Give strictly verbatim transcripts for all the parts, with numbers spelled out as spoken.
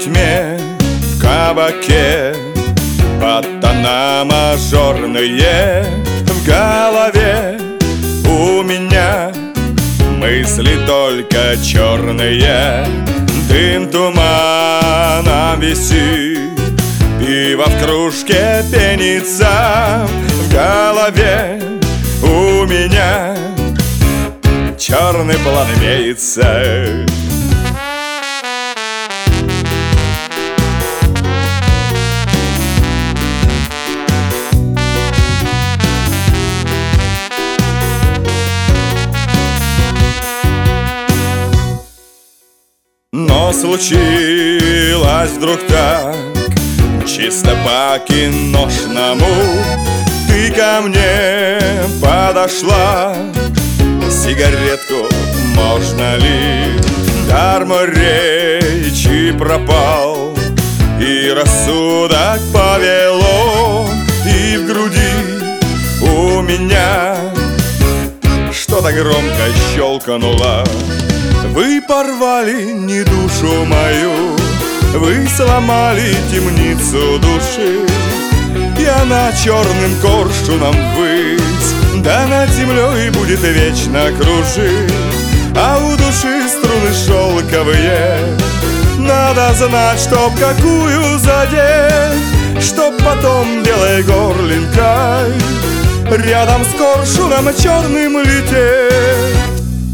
полутьме в кабаке под тона мажорные в голове у меня мысли только черные. Дым туманом висит, пиво в кружке пенится, в голове у меня черный план имеется. Но случилось вдруг так, чисто по-киношному. Ты ко мне подошла, сигаретку можно ли? Дар мой речи пропал, и рассудок повело, и в груди у меня что-то громко щелкнуло. Вы порвали не душу мою, вы сломали темницу души, и она черным коршуном ввысь, да над землей будет вечно кружить. А у души струны шелковые, надо знать, чтоб какую задеть, чтоб потом белой горлинкой рядом с коршуном черным лететь.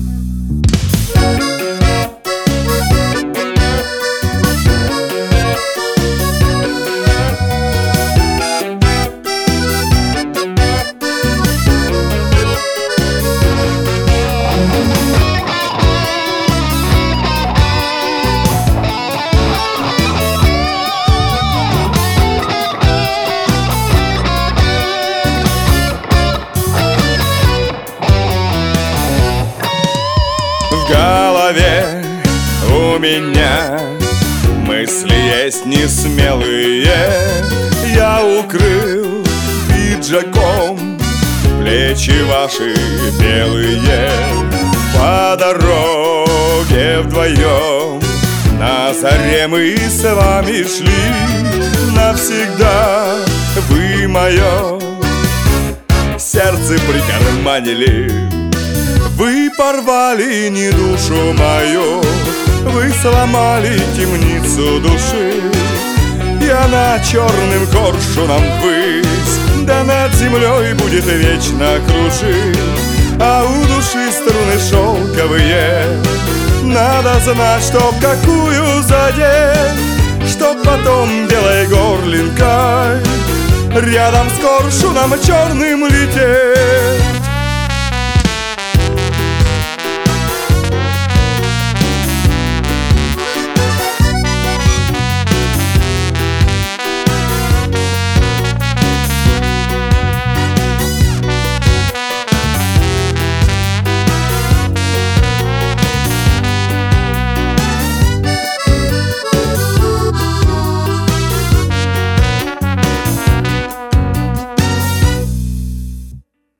В голове у меня мысли есть несмелые. Я укрыл пиджаком плечи ваши белые. По дороге вдвоем на заре мы с вами шли. Навсегда вы мое сердце прикарманили. Вы порвали не душу мою, вы сломали темницу души, и она черным коршуном ввысь, да над землей будет вечно кружить. А у души струны шелковые, надо знать, чтоб какую задеть, чтоб потом белой горлинкой рядом с коршуном черным лететь.